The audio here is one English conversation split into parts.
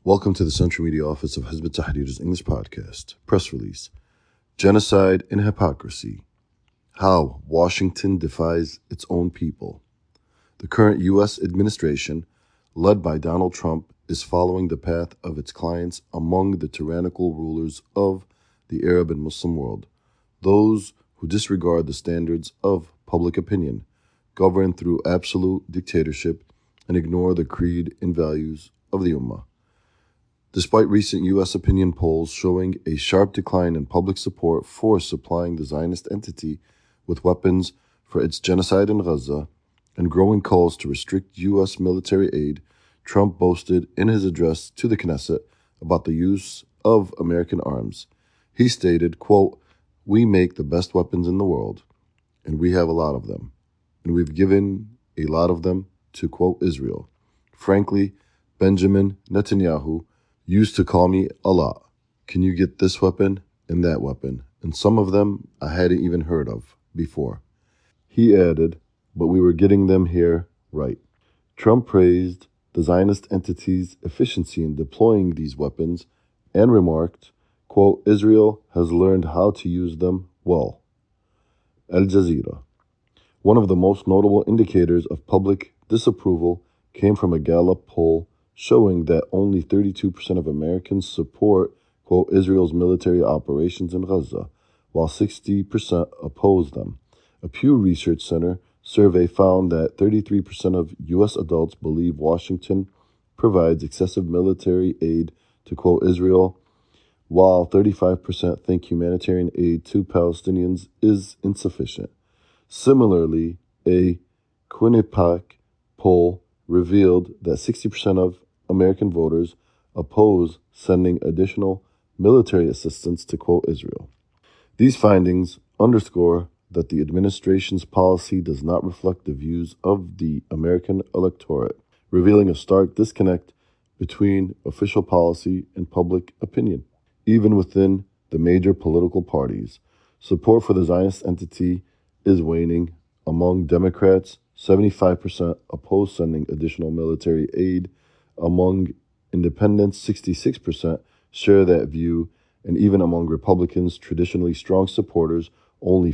Welcome to the Central Media Office of Hizb ut-Tahrir's English podcast. Press release. Genocide and Hypocrisy. How Washington Defies Its Own People. The current U.S. administration, led by Donald Trump, is following the path of its clients among the tyrannical rulers of the Arab and Muslim world, those who disregard the standards of public opinion, govern through absolute dictatorship, and ignore the creed and values of the Ummah. Despite recent U.S. opinion polls showing a sharp decline in public support for supplying the Zionist entity with weapons for its genocide in Gaza and growing calls to restrict U.S. military aid, Trump boasted in his address to the Knesset about the use of American arms. He stated, quote, "We make the best weapons in the world, and we have a lot of them, and we've given a lot of them to, quote, Israel. Frankly, Benjamin Netanyahu used to call me a lot. Can you get this weapon and that weapon? And some of them I hadn't even heard of before." He added, "But we were getting them here right." Trump praised the Zionist entity's efficiency in deploying these weapons and remarked, quote, "Israel has learned how to use them well." Al Jazeera. One of the most notable indicators of public disapproval came from a Gallup poll showing that only 32% of Americans support, quote, Israel's military operations in Gaza, while 60% oppose them. A Pew Research Center survey found that 33% of U.S. adults believe Washington provides excessive military aid to, quote, Israel, while 35% think humanitarian aid to Palestinians is insufficient. Similarly, a Quinnipiac poll revealed that 60% of American voters oppose sending additional military assistance to, quote, Israel. These findings underscore that the administration's policy does not reflect the views of the American electorate, revealing a stark disconnect between official policy and public opinion. Even within the major political parties, support for the Zionist entity is waning. Among Democrats, 75% oppose sending additional military aid. Among independents, 66% share that view, and even among Republicans, traditionally strong supporters, only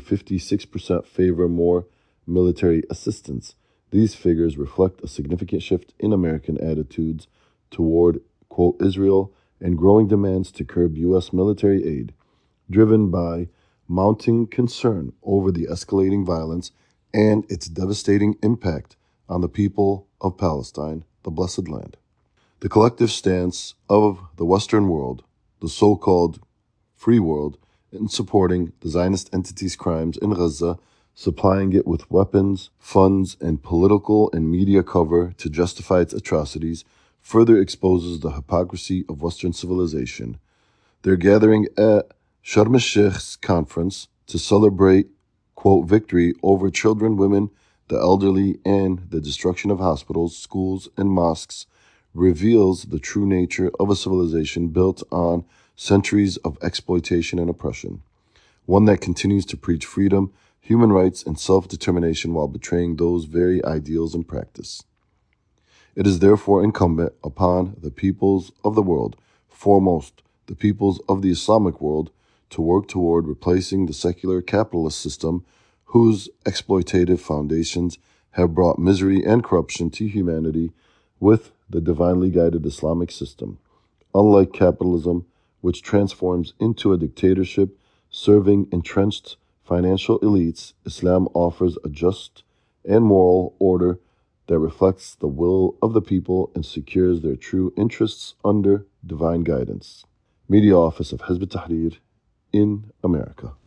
56% favor more military assistance. These figures reflect a significant shift in American attitudes toward, quote, Israel and growing demands to curb U.S. military aid, driven by mounting concern over the escalating violence and its devastating impact on the people of Palestine, the Blessed Land. The collective stance of the Western world, the so-called free world, in supporting the Zionist entity's crimes in Gaza, supplying it with weapons, funds, and political and media cover to justify its atrocities, further exposes the hypocrisy of Western civilization. Their gathering at Sharm el-Sheikh's conference to celebrate, quote, victory over children, women, the elderly, and the destruction of hospitals, schools, and mosques reveals the true nature of a civilization built on centuries of exploitation and oppression, one that continues to preach freedom, human rights, and self-determination while betraying those very ideals in practice. It is therefore incumbent upon the peoples of the world, foremost the peoples of the Islamic world, to work toward replacing the secular capitalist system whose exploitative foundations have brought misery and corruption to humanity with the divinely guided Islamic system. Unlike capitalism, which transforms into a dictatorship serving entrenched financial elites, Islam offers a just and moral order that reflects the will of the people and secures their true interests under divine guidance. Media Office of Hizb ut-Tahrir in America.